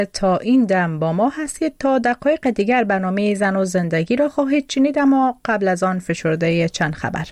تا این دم با ما هستید. تا دقایق دیگر برنامه زن و زندگی را خواهید شنید، اما قبل از آن فشرده چند خبر.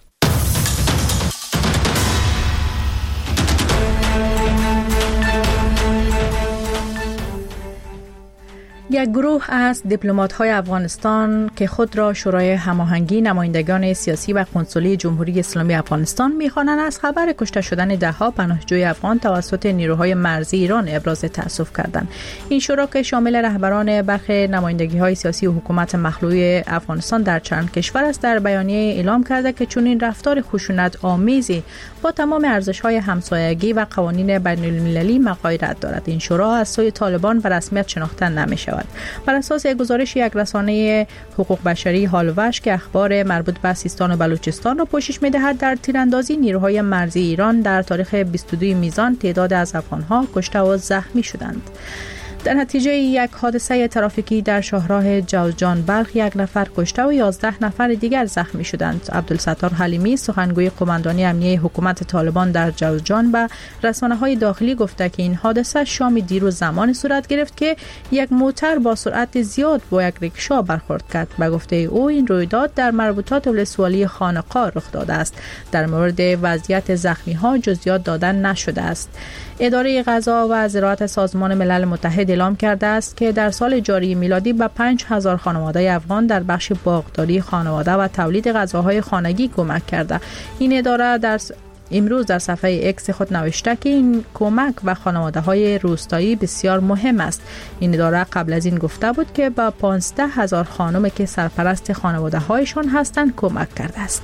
یک گروه از دیپلمات‌های افغانستان که خود را شورای هماهنگی نمایندگان سیاسی و کنسولی جمهوری اسلامی افغانستان می‌خوانند از خبر کشته شدن ده‌ها پناهجوی افغان توسط نیروهای مرزی ایران ابراز تأسف کردند. این شورا که شامل رهبران برخی نمایندگی‌های سیاسی و حکومت مخلوع افغانستان در چند کشور است، در بیانیه اعلام کرده که چنین رفتار خشونت آمیزی با تمام ارزش‌های همسایگی و قوانین بین‌المللی مغایرت دارد. این شورا از سوی طالبان به رسمیت شناخته نمی‌شود. بر اساس گزارش یک رسانه حقوق بشری هالوش که اخبار مربوط به سیستان و بلوچستان را پوشش می‌دهد، در تیراندازی نیروهای مرزی ایران در تاریخ 22 میزان تعداد از افغان‌ها کشته و زخمی شدند. در نتیجه یک حادثه ترافیکی در شاهراه جوزجان بلخ 1 نفر کشته و 11 نفر دیگر زخمی شدند. عبدالستار حلیمی سخنگوی قماندانی امنیه حکومت طالبان در جوزجان به رسانه‌های داخلی گفته که این حادثه شام دیروز زمان صورت گرفت که یک موتر با سرعت زیاد با یک ریکشا برخورد کرد. به گفته او این رویداد در مربوطات ولسوالی خانقاه رخ داده است. در مورد وضعیت زخمی‌ها جزئیات داده نشده است. اداره غذا و زراعت سازمان ملل متحد اعلام کرده است که در سال جاری میلادی به 5000 خانواده افغان در بخش باغداری خانواده و تولید غذاهای خانگی کمک کرده. این اداره امروز در صفحه اکس خود نوشته که این کمک و خانواده‌های روستایی بسیار مهم است. این اداره قبل از این گفته بود که به 15000 خانم که سرپرست خانواده‌هایشان هستند کمک کرده است.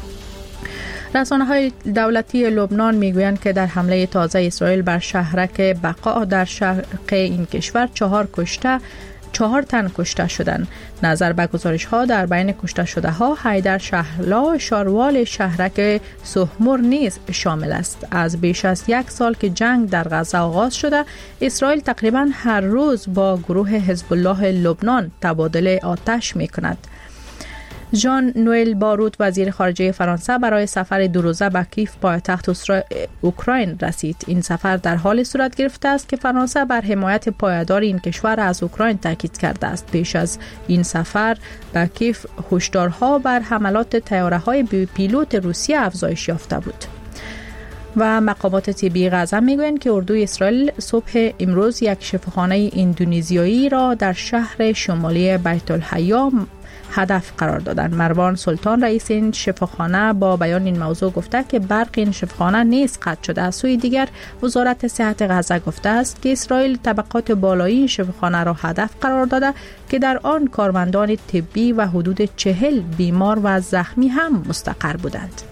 رسانه‌های دولتی لبنان میگویند که در حمله تازه اسرائیل بر شهرک بقا در شرق این کشور 4 تن کشته شدند. نظر به گزارش‌ها در بین کشته شده‌ها حیدر شهلا شاروال شهرک سهمور نیز شامل است. از بیش از 1 سال که جنگ در غزه آغاز شده، اسرائیل تقریباً هر روز با گروه حزب الله لبنان تبادل آتش می‌کند. ژان نوئل باروت وزیر خارجه فرانسه برای سفر 2 روزه به کیف پایتخت اوکراین رسید. این سفر در حال صورت گرفته است که فرانسه بر حمایت پایدار این کشور از اوکراین تاکید کرده است. پیش از این سفر به کیف هشدارها بر حملات طیاره‌های بی پیلوت روسیه افزایش یافته بود. و مقامات طبی غزه میگویند که اردوی اسرائیل صبح امروز یک شفاخانه اندونزیایی را در شهر شمالی بیت الحیا هدف قرار دادند. مروان سلطان رئیس این شفاخانه با بیان این موضوع گفته که برق این شفاخانه نیز قطع شده. از سوی دیگر وزارت صحت غزه گفته است که اسرائیل طبقات بالایی این شفاخانه را هدف قرار داده که در آن کارمندان طبی و حدود 40 بیمار و زخمی هم مستقر بودند.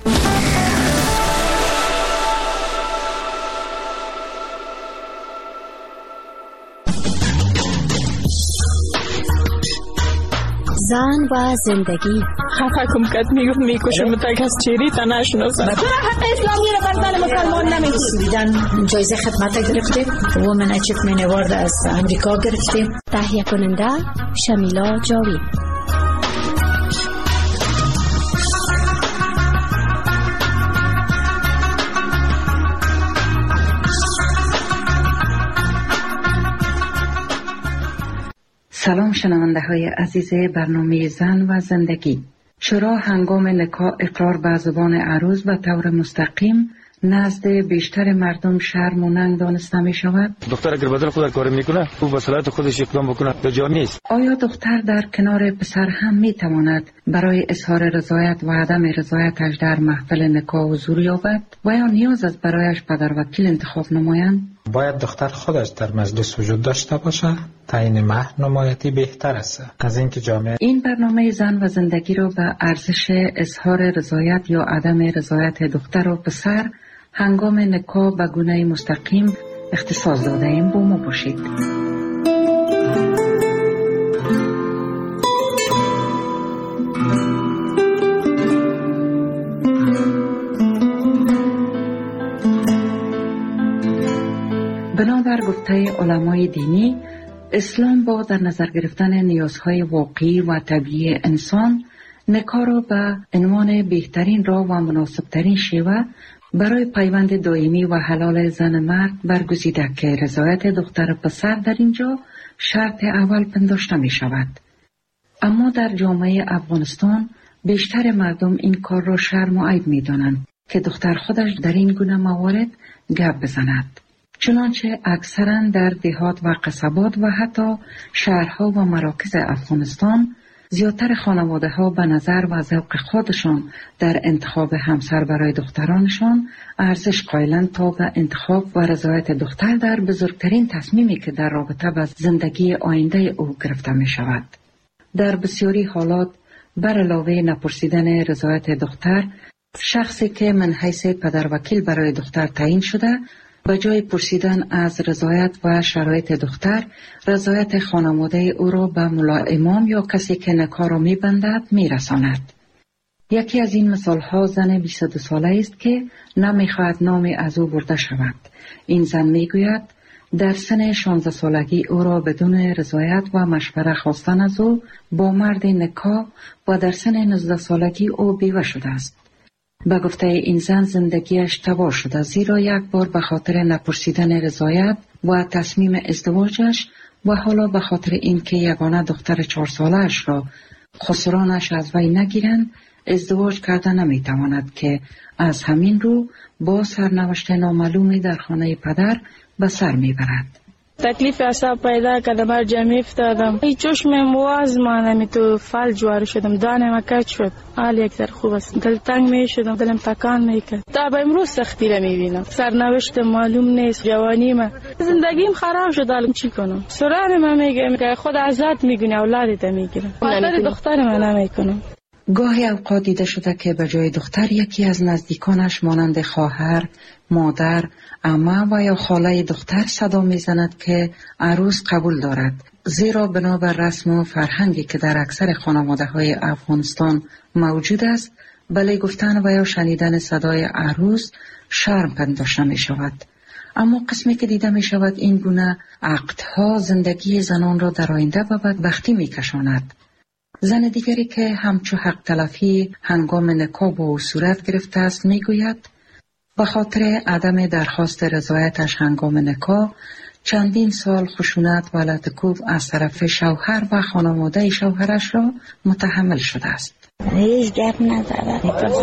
زن و زندگی. خفه کم کت میکشم تک از چیری تا نشناسم. چرا حق اسلامی رو بر زن مسلمان نمیگیرید؟ جایزه خدمت گرفتیم. وومن اچیومنت اوارد از امریکا گرفتیم. تهیه کننده شمیلا جاوید. سلام شنونده های عزیز برنامه زن و زندگی. چرا هنگام نکاح اقرار به زبان عروس به طور مستقیم نزد بیشتر مردم شرم و ننگ دانسته می شود؟ دختر اگر بدن خود کار میکنه او به صلاحیت خودش اقدام بکنه به جا نیست. آیا دختر در کنار پسر هم می تواند برای اظهار رضایت و عدم رضایتش در محفل نکاح حضور یابد و یا نیاز است برایش پدر وکیل انتخاب نمایند؟ باید دختر خودش در مجلس وجود داشته باشه. تعیین مهر نمایتی بهتر است از اینکه جامعه. این برنامه زن و زندگی را به ارزش اظهار رضایت یا عدم رضایت دختر و پسر هنگام نکاح به گونه مستقیم اختصاص داده ایم. با ما باشید. بنابر گفته علمای دینی، اسلام با در نظر گرفتن نیازهای واقعی و طبیعی انسان، نکاح را به عنوان بهترین راه و مناسبترین شیوه برای پیوند دائمی و حلال زن مرد برگزیده که رضایت دختر پسر در اینجا شرط اول پنداشته می شود. اما در جامعه افغانستان بیشتر مردم این کار را شرم و عیب می دانند که دختر خودش در این گونه موارد گپ بزند. چنانچه اکثرا در دهات و قصبات و حتی شهرها و مراکز افغانستان زیادتر خانواده ها به نظر و ذوق خودشان در انتخاب همسر برای دخترانشان ارزش قائلند تا به انتخاب و رضایت دختر در بزرگترین تصمیمی که در رابطه با زندگی آینده او گرفته می شود. در بسیاری حالات بر علاوه نپرسیدن رضایت دختر، شخصی که من حیث پدروکیل برای دختر تعیین شده به جای پرسیدن از رضایت و شرایط دختر، رضایت خانواده او را به ملا امام یا کسی که نکاح را می‌بندد می‌رساند. یکی از این مثال‌ها زن 22 ساله است که نمی‌خواهد نامی از او برده شود. این زن می‌گوید در سن 16 سالگی او را بدون رضایت و مشوره خواستن از او با مرد نکاح و در سن 19 سالگی او بیوه شده است. به گفته این زن زندگیش تباه شده، زیرا یک بار به خاطر نپرسیدن رضایت و تصمیم ازدواجش و حالا به خاطر اینکه یگانه دختر 4 سالش را خسرانش از وی نگیرند ازدواج کرده نمیتواند که از همین رو با سرنوشت نامعلومی در خانه پدر به سر میبرد. تکلیف اعصاب پیدا کردم، هر جا میفتادم، هیچ چشمم واز مانم، تو فلج وارد شدم، دانم کج شد، حال یک ذره خوب است، دل تنگ میشدم، دلم تکان میکرد. تا به امروز سختی را میبینم، سرنوشت معلوم نیست، جوانی ما زندگیم خراب شد، حالا چی کنم؟ سران من میگم که خود آزاد میگونی، اولادت میگیرم، خاطر دختر من نمیکنم. گاهی اوقات دیده شده که به جای دختر یکی از نزدیکانش مانند خواهر، مادر، عمه و یا خاله دختر صدا میزند که عروس قبول دارد، زیرا بنابر رسم و فرهنگی که در اکثر خانواده های افغانستان موجود است، بله گفتن و یا شنیدن صدای عروس شرم پنداشته می شود. اما قسمی که دیده می شود این گونه عقدها زندگی زنان را در آینده به بدبختی می کشاند. زن دیگری که همچو حق تلفی هنگام نکاح با او صورت گرفته است میگوید به خاطر عدم درخواست رضایتش هنگام نکاح چندین سال خشونت و لطکوب از طرف شوهر و خانواده شوهرش را متحمل شده است. هیچ گپ نداره،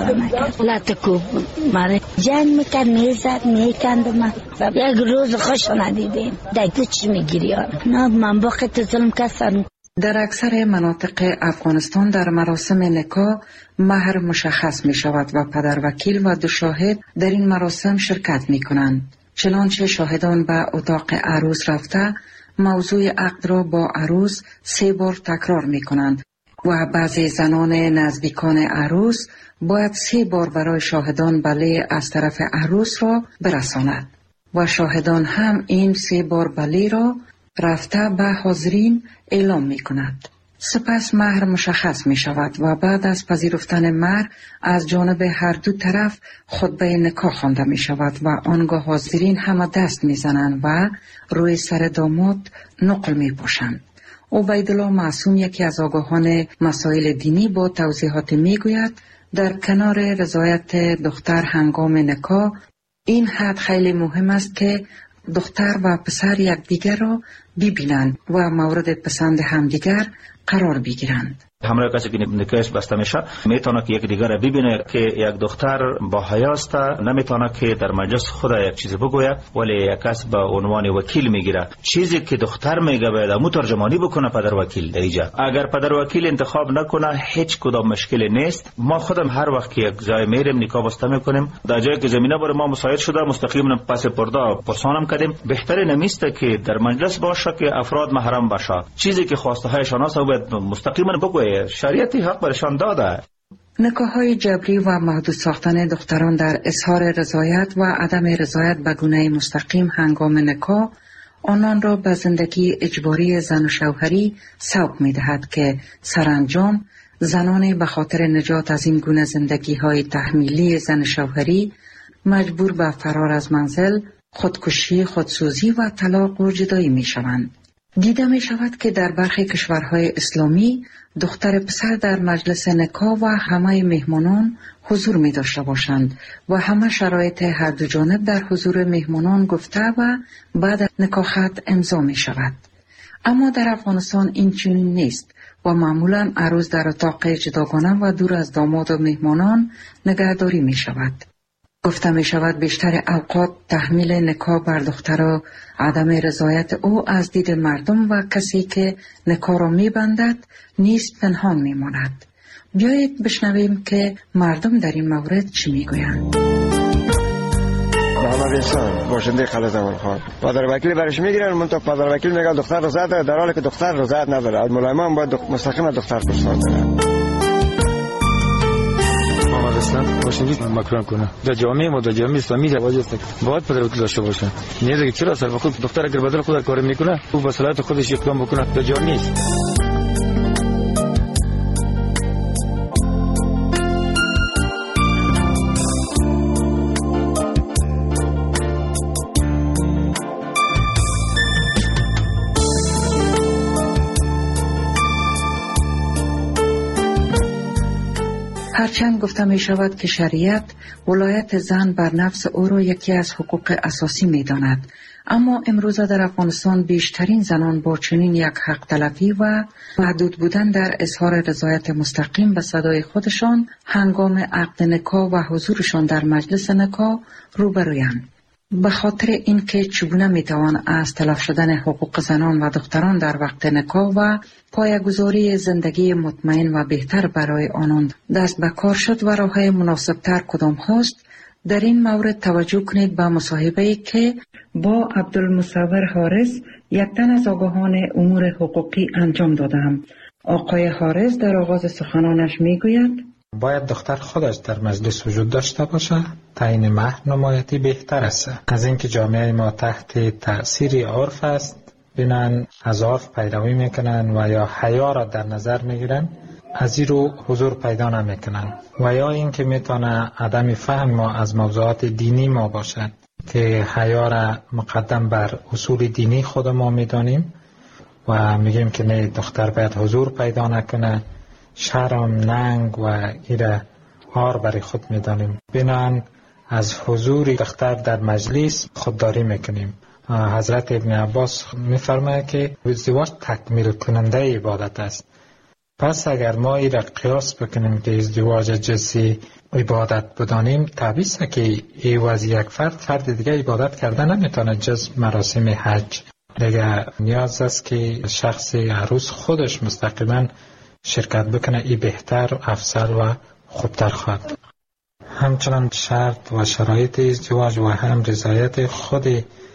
لطکوب مره جنگ میکرد، میزد، میکند. یک روز خوش ندیدیم دیگه چی میگیری؟ نه من باقی ظلم کسان. در اکثر مناطق افغانستان در مراسم نکاح مهر مشخص می شود و پدروکیل و 2 شاهد در این مراسم شرکت می کنند. چنانچه شاهدان به اتاق عروس رفته موضوع عقد را با عروس 3 بار تکرار می کنند و بعضی زنان نزدیکان عروس باید 3 بار برای شاهدان بله از طرف عروس را برساند و شاهدان هم این 3 بار بله را رفته به حاضرین اعلام می کند. سپس مهر مشخص می شود و بعد از پذیرفتن مهر از جانب هر دو طرف خطبه نکاح خوانده می شود و آنگاه حاضرین همه دست می زنند و روی سر داماد نقل می پوشند. عبیدالله معصوم یکی از آگاهان مسائل دینی با توضیحات می گوید در کنار رضایت دختر هنگام نکاح این حد خیلی مهم است که دختر و پسر یکدیگر را ببینند و مورد پسند همدیگر قرار بگیرند. همراه کسی که نکاحش بسته میشه میتونه که یک دیگر را ببینه که یک دختر با حیاست، نمیتونه که در مجلس خود یک چیزی بگوید ولی یک کس به عنوان وکیل میگیره. چیزی که دختر میگه باید مترجمانی بکنه پدر وکیل در اینجا. اگر پدر وکیل انتخاب نکنه هیچ کدام مشکلی نیست. ما خودم هر وقت که یک جای میریم نکاح بسته میکنیم، در جایی که زمینه برای ما مساعد شده مستقیما پس پرده پرسانم کردیم. بهتره نمیست که در مجلس باشه که افراد محرم باشه. چیزی که خواسته هایشان است باید مستقیما بگوید. شریعتی حق برشان داده. نکاح‌های جبری و محدود ساختن دختران در اظهار رضایت و عدم رضایت به گونه مستقیم هنگام نکاح آنان را به زندگی اجباری زن و شوهری سوق می‌دهد که سرانجام زنان به خاطر نجات از این گونه زندگی‌های تحمیلی زن شوهری مجبور به فرار از منزل، خودکشی، خودسوزی و طلاق و جدایی می‌شوند. دیده می شود که در برخی کشورهای اسلامی دختر پسر در مجلس نکاح و همه مهمانان حضور می داشته باشند و همه شرایط هر دو جانب در حضور مهمانان گفته و بعد نکاح خط امضا می شود. اما در افغانستان این چنین نیست و معمولا عروس در اتاق جداگانه و دور از داماد و مهمانان نگهداری می شود. گفته می شود بیشتر اوقات تحمیل نکاح بر دختر عدم رضایت او از دید مردم و کسی که نکاح را می بندد نیست پنهان می ماند. بیایید بشنویم که مردم در این مورد چی می گویند. محمد احسان باشنده خالد زمان خان. پدر وکیل برش میگیرن، منتها پدر وکیل میگه دختر رضایت داره، در حالی که دختر رضایت نداره. ملایمان باید مستقیما دختر پرسان کنه. اصلا باشندگی مکران کنه. در جامعه ما در جامعه اسلامی رواج است باید پدر وکیل داشته باشه. نیازه که چرا سر خود دختر اگر بدل خود کار میکنه او به صلاحیت خودش اقدام بکنه در جا نیست. هرچند گفته می شود که شریعت ولایت زن بر نفس او را یکی از حقوق اساسی می داند، اما امروزه در افغانستان بیشترین زنان با چنین یک حق تلفی و محدود بودن در اظهار رضایت مستقیم به صدای خودشان هنگام عقد نکاح و حضورشان در مجلس نکاح روبرویند. به خاطر اینکه چگونه میتوان از تلف شدن حقوق زنان و دختران در وقت نکاح و پایه‌گذاری زندگی مطمئن و بهتر برای آنان دست به کار شد و راه‌های مناسب‌تر کدام هاست، در این مورد توجه کنید به مصاحبه‌ای که با عبدالمصور حارث یک تن از آگاهان امور حقوقی انجام دادم. آقای حارث در آغاز سخنانش میگوید باید دختر خودش در مجلس وجود داشته باشه، تعیین مهر نمایتی بهتر است. از اینکه جامعه ما تحت تأثیر عرف است، بینن از عرف پیروی میکنن و یا حیا را در نظر میگیرن، از این رو حضور پیدا نمیکنن و یا اینکه میتونه عدم فهم ما از موضوعات دینی ما باشد که حیا را مقدم بر اصول دینی خود ما میدانیم و میگیم که نه دختر باید حضور پیدا نکنه، شرم، ننگ و ایره آر برای خود میدانیم. بنان از حضور دختر در مجلس خودداری میکنیم. حضرت ابن عباس میفرماید که ازدواج تکمیل کننده عبادت است. پس اگر ما ایره قیاس بکنیم که ازدواج جنسی عبادت بدانیم، طبیعی است که ایواز یک فرد دیگه عبادت کرده نمیتونه جز مراسم حج. دیگه نیاز است که شخص عروس خودش مستقیما شرکت بکنه، ای بهتر، افضل و خوبتر خواهد. همچنان شرط و شرایط ازدواج و هم رضایت خود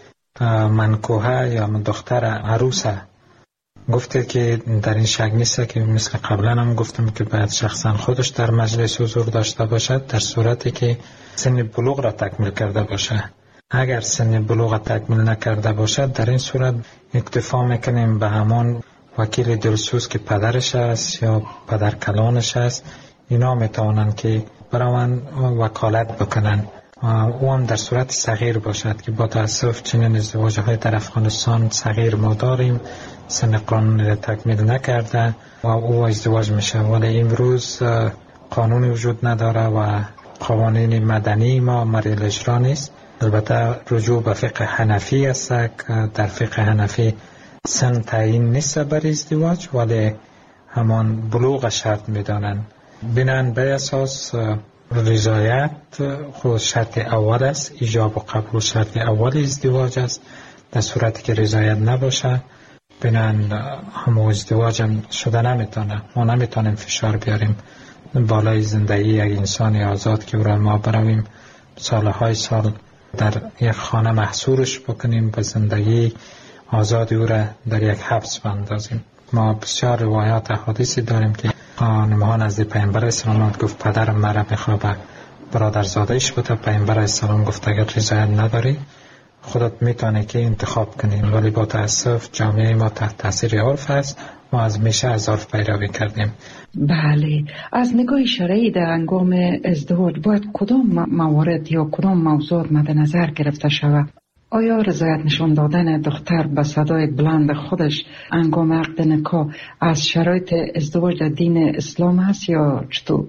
منکوحه یا دختر عروسه گفته که در این شک نیست که مثل قبلا هم گفتم که باید شخصا خودش در مجلس حضور داشته باشد در صورتی که سن بلوغ را تکمیل کرده باشه. اگر سن بلوغ را تکمیل نکرده باشد، در این صورت اکتفا میکنیم به همان وکیل دلسوز که پدرش است یا پدر کلانش است. اینا میتوانند که برای وکالت بکنن. او هم در صورت صغیر باشد که با تاسف چنین ازدواج های در افغانستان صغیر ما داریم، سن قانون را تکمیل نکرده و او ازدواج میشه. ولی امروز قانونی وجود نداره و قوانین مدنی ما مریل اجرا نیست. البته رجوع به فقه حنفی است که در فقه حنفی سن تعیین نیست برای ازدواج، ولی همان بلوغ شرط میدانند. بنان به اساس رضایت خود شرط اول است، ایجاب و قبول شرط اول ازدواج است. در صورتی که رضایت نباشه، بنان همون ازدواج هم شده نمیتونه. ما نمیتونیم فشار بیاریم بالای زندگی یک انسان آزاد که برای ما برویم سالهای سال در یک خانه محصورش بکنیم، به زندگی آزادی او را در یک حبس بندازیم. ما بسیار روایات احادیثی داریم که خانم‌ها نزد پیامبر اسلام گفت پدرم مرا میخواد برادرزادهش بوده. پیامبر اسلام گفت اگر رضایت نداری خودت میتونی که انتخاب کنی. ولی با تاسف جامعه ما تحت تاثیر عرف است. ما از میشه از عرف پیروی کردیم. بله، از نگاه شرعی در هنگام ازدواج باید کدام موارد یا کدام موضوع مد نظر گرفته شود؟ آیا رضایت نشان دادن دختر به صدای بلند خودش هنگام عقد نکاح از شرایط ازدواج در دین اسلام هست یا چطور؟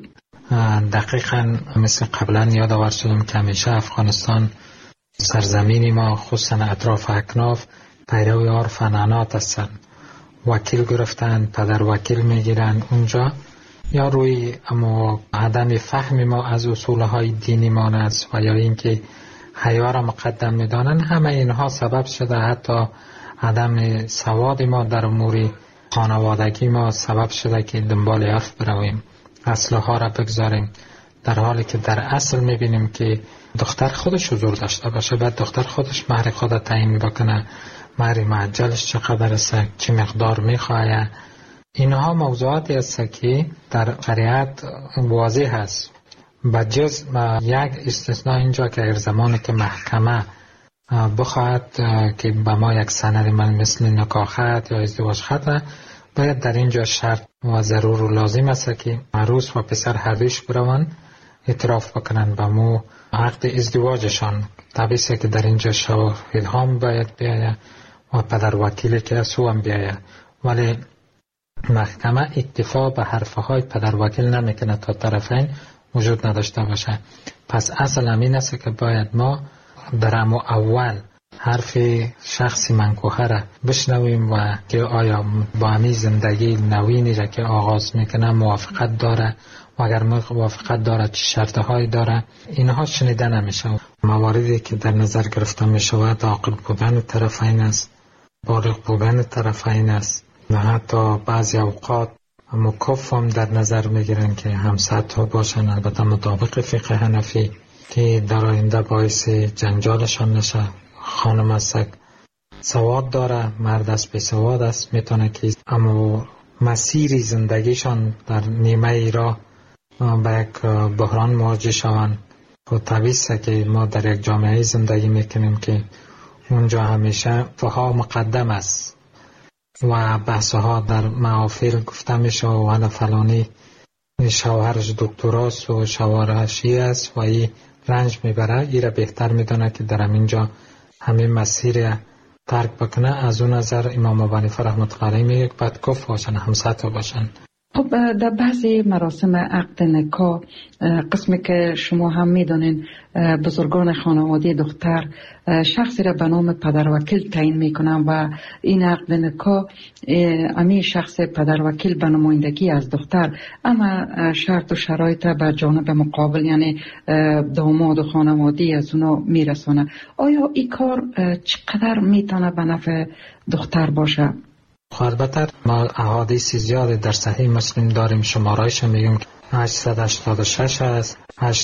دقیقاً مثل قبلا یادآور شدم که همیشه افغانستان سرزمینی ما خصوصا اطراف اکناف پیروی عرف نعنات هستند. وکیل گرفتن، پدر وکیل میگیرن اونجا، یا روی اما عدم فهم ما از اصولهای دینی ما است و یا اینکه حیا را مقدم میدانن. همه اینها سبب شده، حتی عدم سواد ما در امور خانوادگی ما سبب شده که دنبال عرف برویم، اصلها را بگذاریم، در حالی که در اصل میبینیم که دختر خودش حضور داشته باشه، بعد دختر خودش مهر خود تعیین بکنه، مهر معجلش چقدر است، چه مقدار میخواه. اینها موضوعاتی است که در شریعت واضح است. بجز یک استثناء اینجا که اگر زمانی که محکمه بخواهد که به ما یک سند مثل نکاح خط یا ازدواج خط، باید در اینجا شرط و ضرور و لازم است که عروس و پسر هر دویش بروند اعتراف بکنن به مو عقد ازدواجشان. طبیعی است که در اینجا شواهد هم باید بیاید و پدر وکیلی که از او هم بیاید، ولی محکمه اکتفا به حرفهای پدر وکیل نمیکنه تا طرفین وجود نداشته باشه. پس اصل همین است که باید ما در اول حرف شخص منکوحه را بشنویم و که آیا با همین زندگی نوینی را که آغاز میکنه موافقت داره و اگر موافقت داره چه شرطهایی داره. اینها شنیده نمیشه. مواردی که در نظر گرفته میشود عاقل بودن طرفین است، بالغ بودن طرفین است و حتی بعضی اوقات مکف هم در نظر میگیرن که همسطح باشن، البته مطابق فقه حنفی، که در آینده باعث جنجالشان نشه. خانم است سواد داره، مرد است بی سواد است، میتونه که اما مسیری زندگیشان در نیمه ای را به یک بحران مواجه شوند. و طبیعی است که ما در یک جامعه زندگی میکنیم که اونجا همیشه فها مقدم است و بحثها در محافل گفته میشه و حالا فلانی شوهرش دکتراست و شوهرش است و این رنج میبره، این را بهتر میدونه که در اینجا همین مسیر ترک بکنه. از اون نظر امام ابو حنیفه رحمت الله علیه میگه باید کف باشن، همسطح باشن. خب در بعضی مراسم عقد نکاح قسمی که شما هم میدونین بزرگان خانواده دختر شخصی را به نام پدر وکیل تعیین میکنن و این عقد نکاح امی شخص پدر وکیل به نمایندگی از دختر اما شرط و شرایط به جانب مقابل یعنی داماد و خانواده از اونا میرسونه. آیا این کار چقدر میتونه به نفع دختر باشه؟ البته ما احادیث زیاد در صحیح مسلم داریم، شمارایش میگیم 886 است،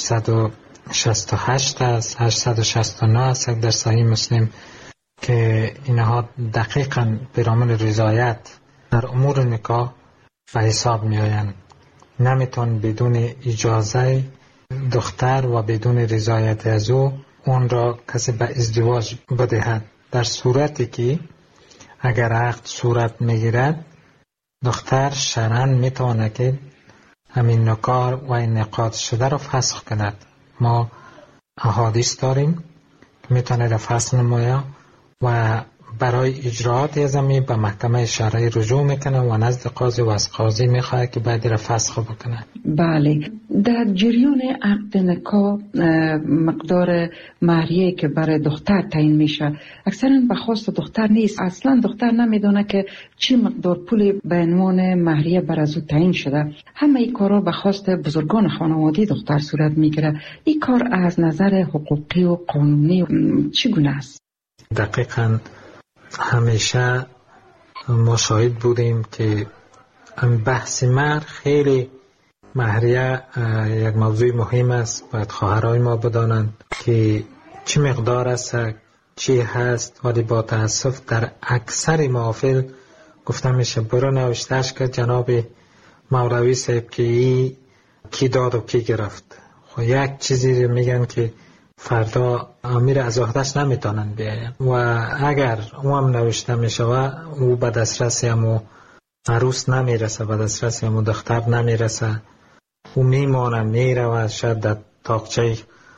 868 است، 869 است در صحیح مسلم که اینها دقیقاً برامون رضایت در امور نکاح به حساب می آیند. نمیتون بدون اجازه دختر و بدون رضایت از او اون را کسی به ازدواج بدهد. در صورتی که اگر عقد صورت میگیرد دختر شرعاً میتونه که همین نکاح و انعقاد شده را فسخ کند. ما احادیث داریم که میتونه را فسخ نماید و برای اجراعات ازمی به محکمه شرعی رجوع میکنه و نزد قاضی و از قاضی میخواه که باید را فسخ بکنه. بله، در جریان عقد نکاح مقدار مهریه که برای دختر تعیین میشه اکثرا به خواست دختر نیست. اصلا دختر نمیدونه که چه مقدار پول به عنوان مهریه بر از او تعیین شده. همه این کارا به خواست بزرگان خانواده دختر صورت میگیره. این کار از نظر حقوقی و قانونی چگونه است؟ دقیقاً همیشه ما شاهد بودیم که بحث مهر خیلی مهریه یک موضوع مهم است. باید خواهرای ما بدانند که چه مقدار است، چی هست، ولی با تاسف در اکثر محافل گفته میشه برو نوشتهش که جناب مولوی صاحب که ای کی داد و کی گرفت. خب یک چیزی میگن که فردا امیر از عهده‌اش نمیتونن بیاین و اگر او هم نوشته میشه و او به دسترسی همو عروس نمیرسه، به دسترسی همو دختر نمیرسه، او میمانه میره و شاید در تاقچه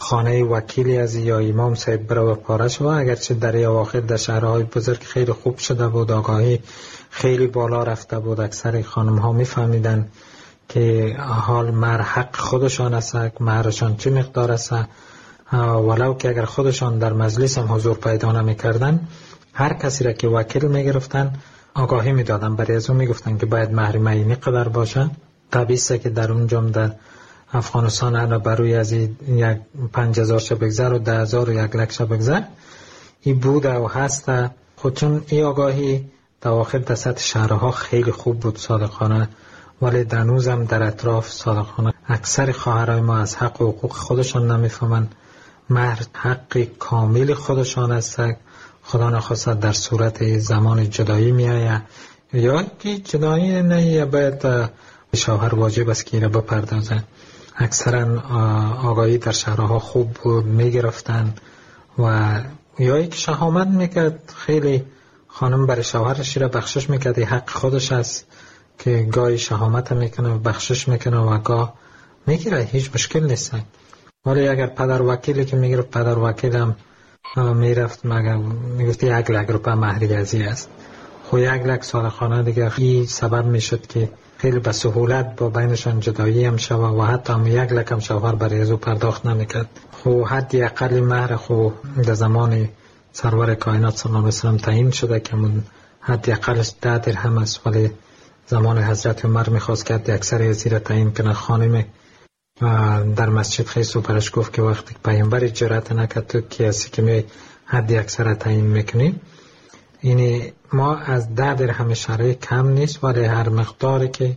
خانه وکیلی از یا امام صاحب برای پاره شد. اگرچه در اواخر در شهرهای بزرگ خیلی خوب شده بود، آگاهی خیلی بالا رفته بود، اکثر خانم ها میفهمیدن که حال مهر حق خودشان است، مهرشان چه مقدار است، ولو که اگر خودشان در مجلس هم حضور پیدا نمی‌کردن، هر کسی را که وکیل می‌گرفتن آگاهی می‌دادن، برای از اون می‌گفتن که باید مهر معینی قدر باشه. طبیعی است که در اونجا در افغانستان انا بروی از 5000 شب بگذر و 10000 و 1,00,000 شب بگذر این بوده و هسته. خود چون این آگاهی دواخل در سطح شهرها خیلی خوب بود صادقانه، ولی دنوز هم در اطراف صادقانه اکثر خواهرای ما از حق و حقوق خودشان نمیفهمن. مهر حق کامل خودشان است، خدا نخواست در صورت زمان جدایی میآید یا که جدایی نه باید شوهر واجب است که را بپردازه. اکثرا آگاهی در شهرها خوب بود، میگرفتن و یا یک شهامت میکرد، خیلی خانم برای شوهرش را بخشش میکرد، حق خودش است که گاهی شهامت میکنه و بخشش میکنه و گاه میگیره، هیچ مشکل نیست. ولی اگر پدر وکیلی که میگرفت، پدر وکیل هم میرفت مگر میگفت 1,00,000 روپیه مهر ازی است، خو 1,00,000 صادقانه دیگر این سبب میشد که خیلی به سهولت با بینشان جدایی هم شود و حتی هم 1,00,000 هم شوهر برای ازو پرداخت نمیکرد. خو حدی اقل مهر خو در زمان سرور کائنات صلی الله علیه و سلم تعیین شده که من حدی اقلش 10 درهم است، ولی زمان حضرت عمر میخواست که حدی اکثر ازی را تعیین کنه. خانم در مسجد خیلی برش گفت که وقتی پیامبر جرأت نکرد تو کسی که می حدی اکثر تعیین میکنی، یعنی ما از 10 درهم شرعی کم نیست، ولی هر مقداری که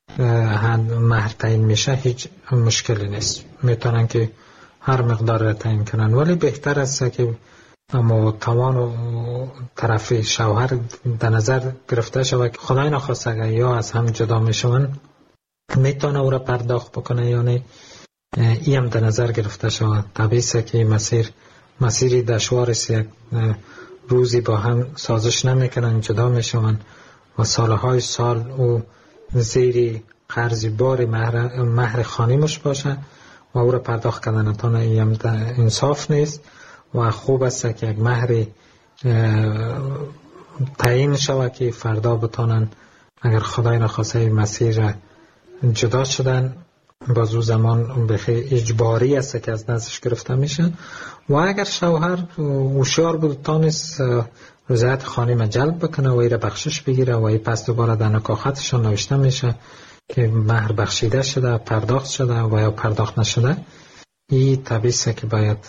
مهر تعیین میشه هیچ مشکلی نیست، میتونن که هر مقدار را تعیین کنن. ولی بهتر است که اما توان و طرف شوهر در نظر گرفته شود که خدای نخواست اگر یا از هم جدا میشون میتونه او را پرداخت بکنه یا نه، این هم در نظر گرفته شود. طبیعی است که مسیری دشوار است، یک روزی با هم سازش نمیکنن، جدا میشون و سالهای سال او زیر قرض بار مهر خانیمش باشه و او را پرداخت کردن نتونه، این هم انصاف نیست و خوب است که یک مهر تعیین شود که فردا بتونن اگر خدای نخواسته مسیر جدا شدن بازو زمان بخیر اجباری است که از نزدش گرفته میشه. و اگر شوهر هوشیار بود تانست رضایت خانم جلب بکنه و ایره بخشش بگیره و ای پس دوباره در نکاحتشان نوشته میشه که مهر بخشیده شده، پرداخت شده و یا پرداخت نشده، این طبیعی است که باید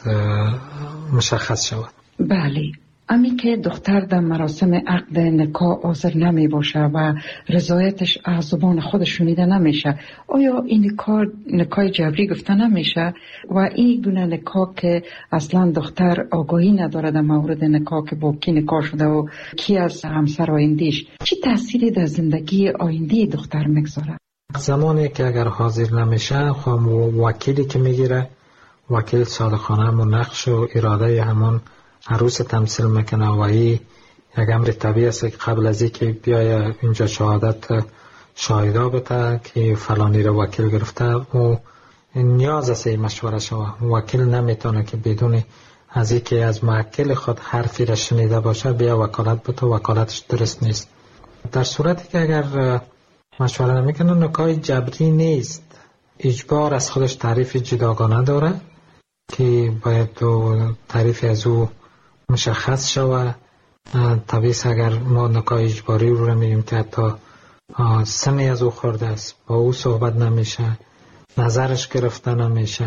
مشخص شود. بله، امی که دختر در مراسم عقد نکاح حاضر نمی باشه و رضایتش از زبان خودش شنیده نمیشه، آیا این نکاح جبری گفته نمیشه؟ و این گونه نکاح که اصلا دختر آگاهی نداره در مورد نکاح که با کی نکاح شده و کی از همسر آیندهش، چی تأثیری در زندگی آینده دختر میگذاره؟ زمانی که اگر حاضر نمیشه، وکیلی که میگیره، وکیل صادقانه همون نقش و اراده همون عروس تمثیل میکنه و این یک امر طبیعی است که قبل از اینکه بیای اینجا شهادت شاهدا بده که فلانی رو وکیل گرفته و نیاز است مشوره شود. وکیل نمیتونه که بدون از اینکه از موکل خود حرفی را شنیده باشه بیا وکالت بده، وکالتش درست نیست. در صورتی که اگر مشوره نمیکنه، نکاح جبری نیست، اجبار از خودش تعریف جداگانه داره که باید تعریف از او مشخص شود. طبیعی است اگر ما نکاح اجباری رو میگیم که حتی سنی از او خورده است، با او صحبت نمیشه، نظرش گرفته نمیشه،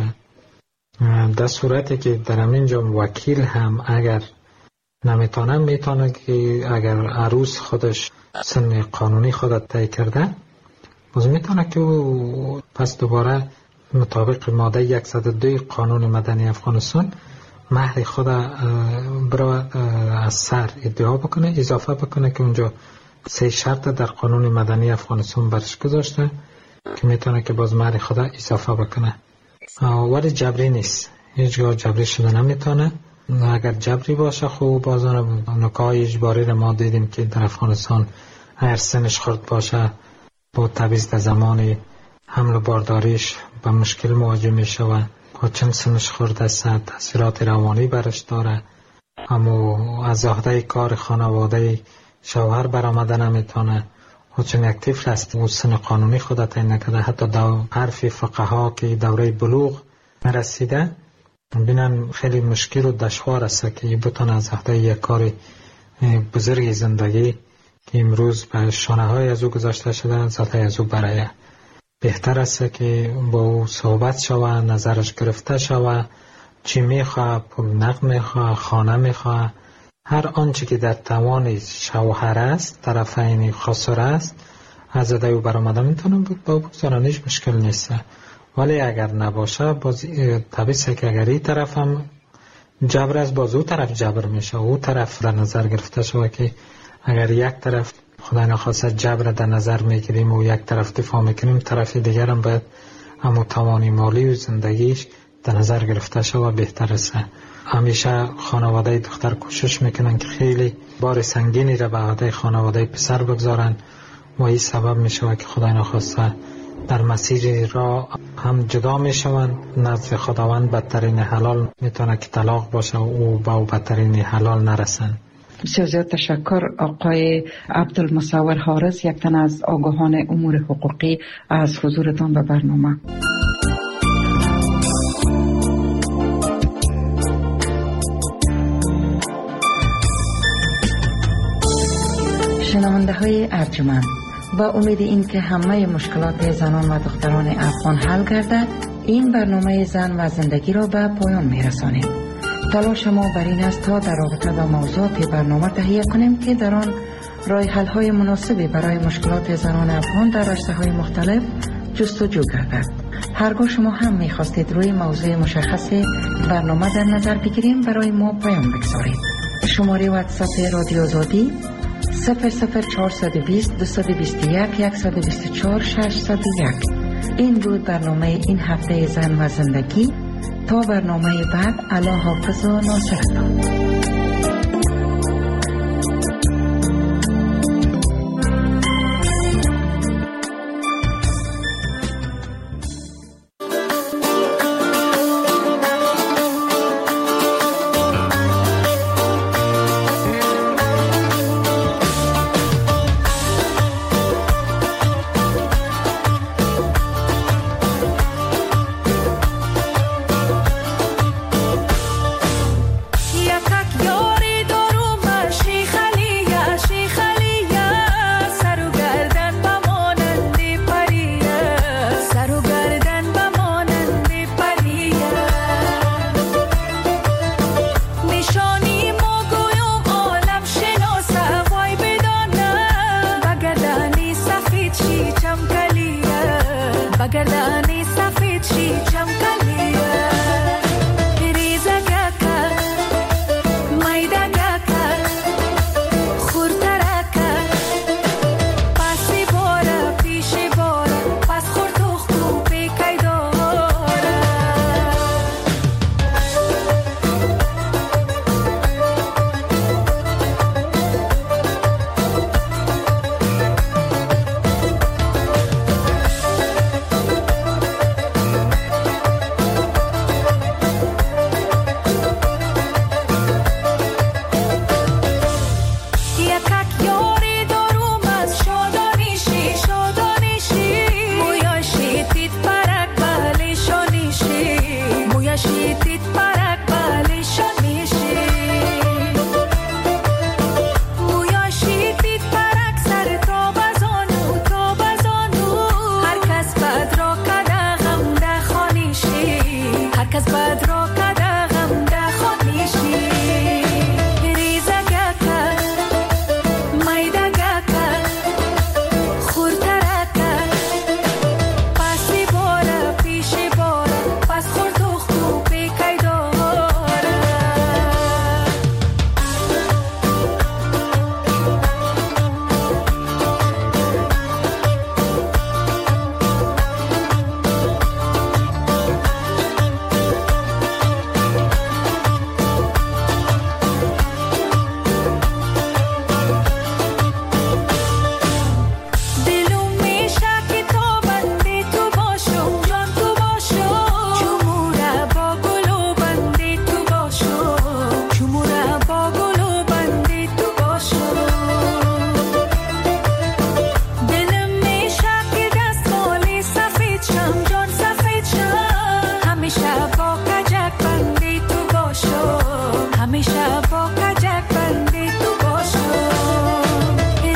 در صورتی که در همینجا وکیل هم اگر نمیتونه، میتونه که اگر عروس خودش سن قانونی خودت طی کرده، باز میتونه که او پس دوباره مطابق ماده 102 قانون مدنی افغانستان مهر خود برای از سر ادعا بکنه، اضافه بکنه که اونجا 3 شرط در قانون مدنی افغانستان برش گذاشته که میتونه که باز مهر خود اضافه بکنه. ولی جبری نیست، هیچگاه جبری شده نمیتونه. اگر جبری باشه خوب بازان نکاح اجباری رو ما دیدیم که در افغانستان هر سنش خورد باشه با تبعیض در زمان حمل و بارداریش با مشکل مواجه میشه و چون سنش خورده است تاثیرات روانی برش داره، اما از عهده کار خانواده شوهر برآمده نمیتونه و چون یک طفل است و سن قانونی خود تعیین نکرده، حتی حرف فقها که دوره بلوغ نرسیده، بینن خیلی مشکل و دشوار است که بتونه از عهده یک کار بزرگ زندگی که امروز به شانه های از او گذاشته شده زده از او برای بهتر است که با او صحبت شوه، نظرش گرفته شوه، چی میخواه، پول نقد میخواه، خانه میخواه، هر آنچه که در توان شوهر است، طرفین خسر است، از عهده او برآمده میتونه بود با بگذارن، هیچ مشکل نیست. ولی اگر نباشه باز طبیعیه که اگر این طرف هم جبر است باز او طرف جبر میشه، او طرف در نظر گرفته شده که اگر یک طرف خدا نخواسته جبر در نظر میگیریم و یک طرف دفاع میکنیم، طرف دیگر هم باید اما توانی مالی و زندگیش در نظر گرفته شده بهتر است. همیشه خانواده دختر کوشش میکنن که خیلی بار سنگینی را به عهده خانواده پسر بگذارن و این سبب میشه که خدا نخواسته در مسیر را هم جدا میشوند. نزد خداوند بدترین حلال میتونه که طلاق باشه و او با بدترین حلال نرسن. بسیار زیاد تشکر آقای عبدالمصور حارس، یک تن از آگاهان امور حقوقی، از حضورتان به برنامه. شنونده های ارجمند، با امید این که همه مشکلات زنان و دختران افغان حل گردد، این برنامه زن و زندگی را به پایان میرسانیم. تلاش ما بر این است تا در رابطه با موضوعات برنامه تهیه کنیم که در آن راه حل های مناسبی برای مشکلات زنان افغان در رشته های مختلف جستجو گردد. هرگاه شما هم میخواستید روی موضوع مشخص برنامه در نظر بگیریم، برای ما پیام بگذارید. شماره واتساپ رادیو آزادی 00420 221 124 601. این بود برنامه این هفته زن و زندگی. تا برنامه بعد، الله حافظ و ناصرتان.